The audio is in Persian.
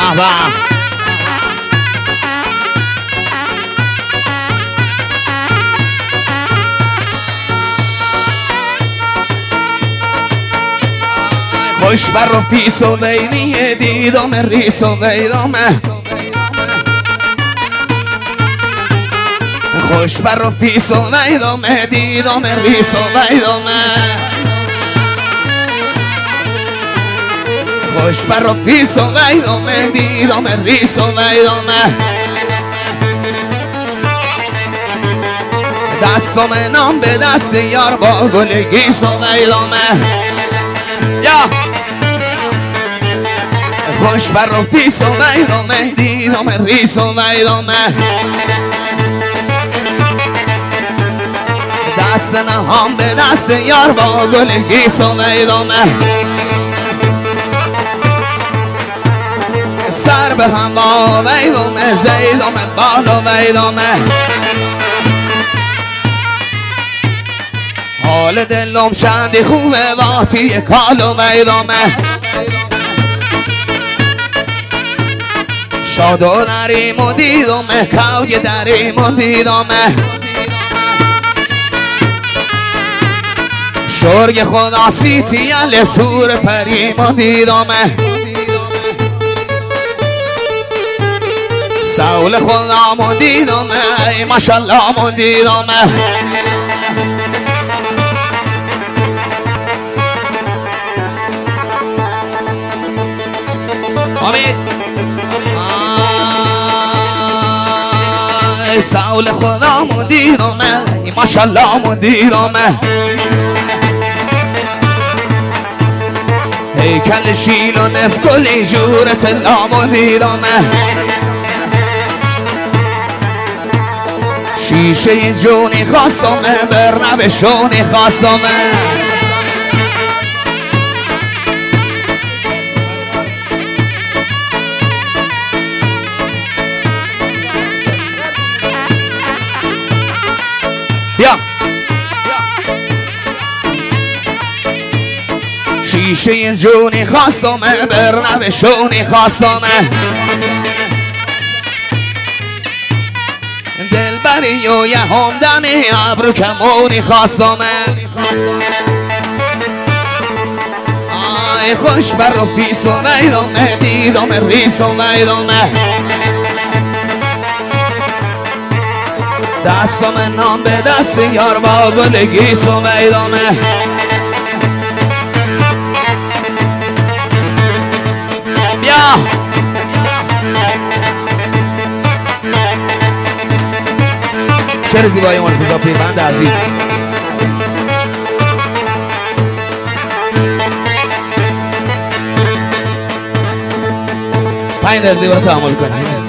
خوش بر رفیس و بینی دیدم ریس و بیدمه خوش بر رفیس و بیدمه دیدم ریس و بیدمه خوش بر رفیس و بیدمه دیدم ریس و بیدمه دستم نام به دست یار با گل گیس و بیدمه یا خوش بر رفیس و بیدمه دیدم ریس و بیدمه دست نهام به دست یار با گل گیس و بیدمه سر به هم با بیدمه زیدم بال و بیدمه حال دلم شندی خوبه واتی کال و بیدمه شاد و نریم و دیدمه کوی دریم و دیدمه شرگ خدا سیتی ال سور پریم و دیدمه سول خدا مو دیدمه ای ماشالله مو دیدمه امید سول خدا مو دیدمه ای ماشالله مو دیدمه هیکل شیل و نفکلی جورت لامو دیدمه شیشه جونی خواستمه برنب شونی خواستمه یا شیشه جونی خواستمه برنب شونی خواستمه دلبری و یه همدمی ابرو کمونی خواستمه آی خوش بر رفیس و بیدمه دیدم ریس و بیدمه دستم نام به دست یار با گل گیس و بیدمه بیا چه زیبایی مرتضی پیربند عزیز 5 دقیقه زیبا تحمل کنید